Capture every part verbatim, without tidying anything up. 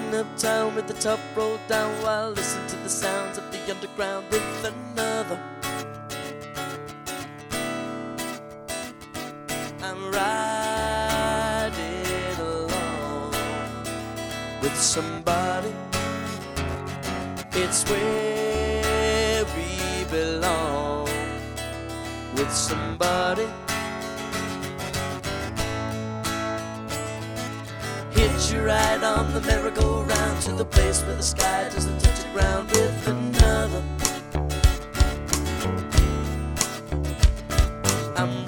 Walking uptown with the top rolled down while listening to the sounds of the underground with another. I'm riding along with somebody. It's where we belong, with somebody. Hitch you right on the merry-go-round to the place where the sky doesn't touch the ground with another. I'm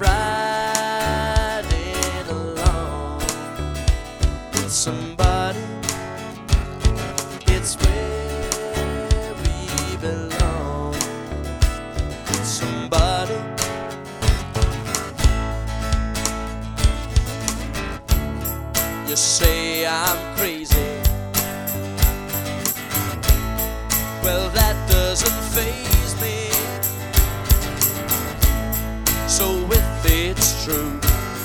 riding along with somebody. It's where we belong, with somebody. You say I'm crazy. Well, that doesn't faze me. So if it's true,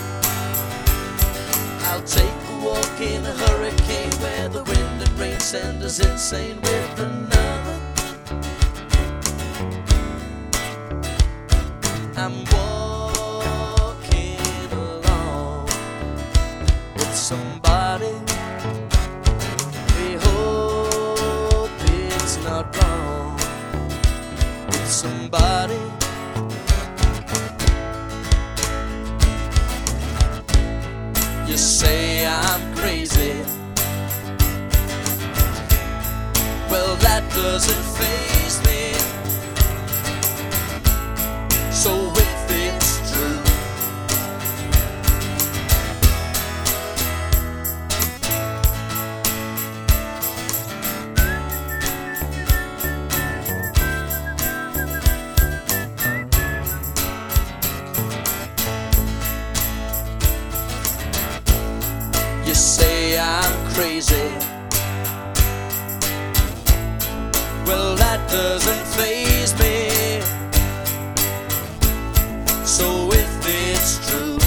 I'll take a walk in a hurricane where the wind and rain send us insane with another. I'm walking along with somebody. We hope it's not wrong with somebody. You say I'm crazy. Well, that doesn't faze me. So if it's true, you say I'm crazy. Well, that doesn't faze me. So if it's true,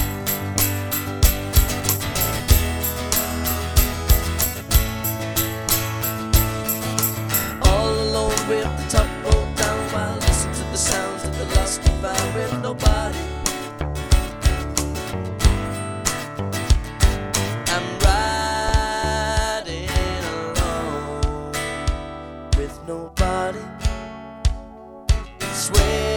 all alone with the top rolled down while listening to the sounds of the lost and found with nobody. I'm riding alone with nobody. Swear